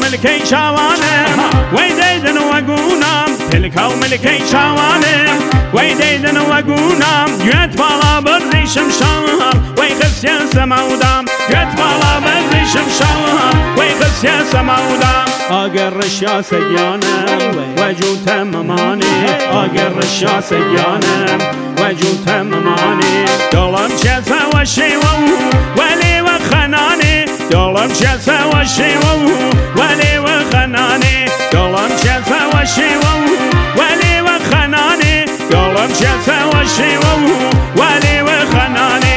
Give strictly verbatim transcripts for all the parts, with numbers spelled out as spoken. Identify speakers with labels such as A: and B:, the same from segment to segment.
A: ملکی شوانم وی دیدن و گونم پلکا و ملکی شوانم وی دیدن و گونم گوت بالا بردیشم شام وی خسیه سمودم گوت بالا بردیشم شام وی خسیه سمودم اگر رشیا سیانم وجود ممانی اگر رشیا سیانم وجود ممانی دلم چه و شیوه ولی و خنانی دلم چه و شیوه ولی و خنانی دلم چه و شیوه ولی و خنانی دلم چه و شیوه ولی و خنانی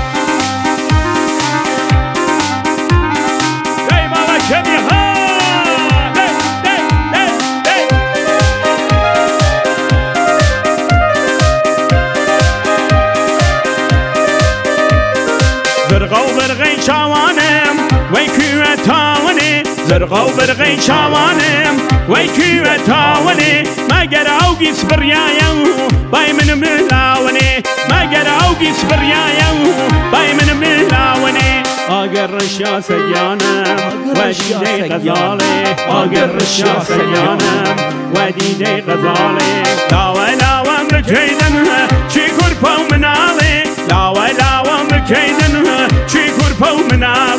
A: ای بابا کمی ها زرقا و برغی شوانم وی کوه تاونی زرقا و برغی شوانم وی کوه تاونی مگر اوگی سبریایم بای من ملاونی مگر اوگی سبریایم بای من ملاونی اگر رشیا سیانم و دیده غزالی اگر رشیا سیانم و دیده غزالی لاوی لاوام بکیدن چی کرپا و منالی لاوی لاوام بکیدن چی کرپا و منالی